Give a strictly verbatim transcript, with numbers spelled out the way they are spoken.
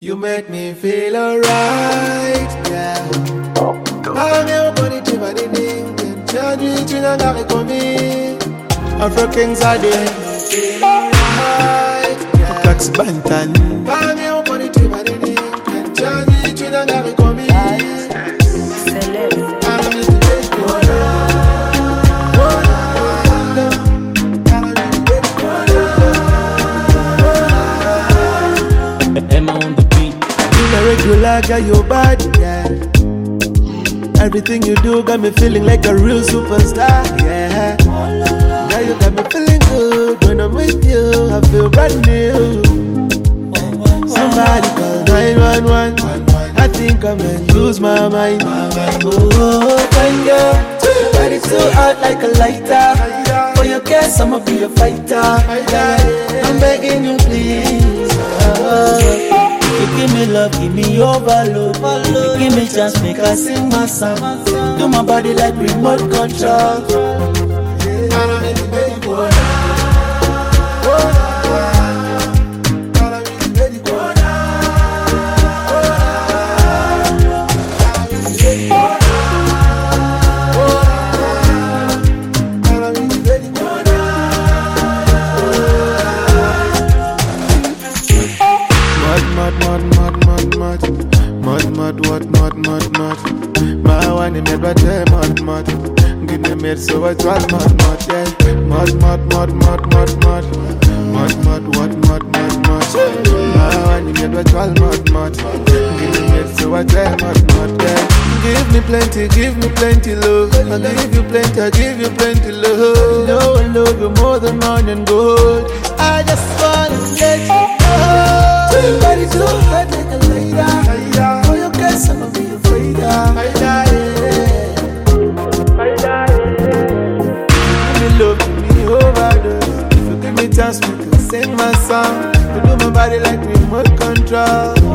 You make me feel alright, yeah. I'm your body, Tiffany Ding. Charge me, China, got it for me. Afro Kings are there. Feel alright, yeah. Tax Bantan. I'm your body, Tiffany Ding. Charge me, China, got it for me. Regular, got your body, yeah. Everything you do got me feeling like a real superstar, yeah. Now you got me feeling good when I'm with you. I feel brand new. Somebody call nine one one. I think I might lose my mind. Oh, fine girl, body so hot like a lighter. For your case, I'ma be a fighter. I'm begging you, please. Oh. You give me love, give me overload. You give me chance, make I sing my song. Do my body like remote control. Mud, mud, mud, mud, mud, mud, mud, mud, mud, mud, mud. My one in never tell mud, mud. Give me made so I try mud, mud, yeah. Mud, mud, mud, mud, mud, mud, mud, mud, mud, mud, mud, mud. My one in never try mud, mud. Give me made so I try mud, mud, yeah. Give me plenty, give me plenty love. I give you plenty, I give you plenty love. You know I love you more than money and gold. I just wanna let you know. Body too hot like a lighter. For your guess, I'ma be afraid of. Give me love, give me overdose. If you give me chance, we can sing my song. You do my body like remote control.